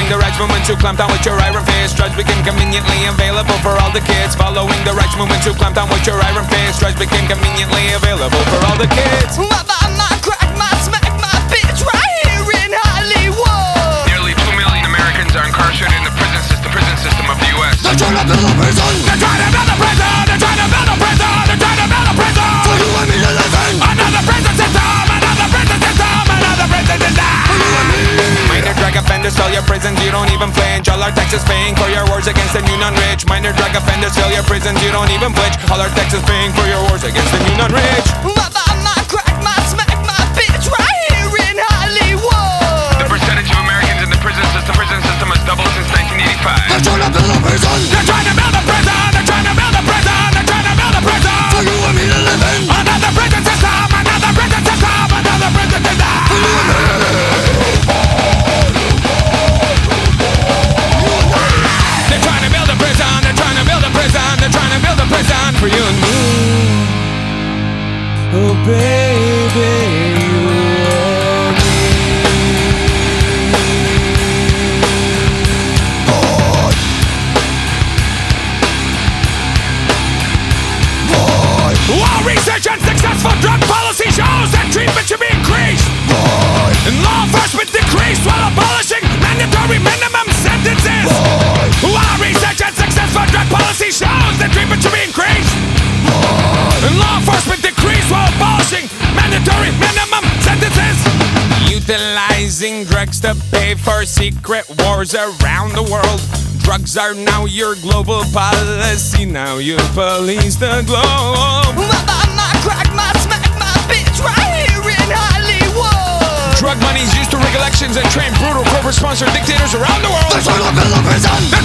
the rights movement to clamp down with your iron fist. Drugs became conveniently available for all the kids. Following the rights movement to clamp down with your iron fist. Drugs became conveniently available for all the kids. My crack, my smack, my bitch right here in Hollywood. Nearly 2 million Americans are incarcerated in the prison system of the U.S. They're trying to build a prison. They're trying to build a prison. They're trying to build a prison. They're trying to build a prison For you and me to live in. Another prison system. Another prison system. Another prison system. For you and me. Minor drug offenders fill your prisons, you don't even flinch. All our taxes paying for your wars against the new non-rich. Minor drug offenders fill your prisons, you don't even flinch. All our taxes paying for your wars against the new non-rich. My crack, my smack, my bitch right here in Hollywood. The percentage of Americans in the prison system has doubled since 1985. They're trying to build a prison. They're trying to build a prison. They're trying to build a prison. They're trying to build a prison For you and me to live in. Another prison system. Another prison system. Another prison system. For you and me. They're trying to build a prison, they're trying to build a prison, they're trying to build a prison for you and me. Oh baby, you and me. While research and successful drug policy shows that treatment should be increased, and law enforcement decreased while abolishing mandatory minimum sentences. While research and successful drug policy shows that treatment should be increased, and law enforcement decreased while abolishing mandatory minimum sentences. Utilizing drugs to pay for secret wars around the world. Drugs are now your global policy. Now you police the globe. My crack, my smack, my bitch right here in Hollywood. Drug money is used to rig elections and train brutal corporate-sponsored dictators around the world. They're trying to build a prison.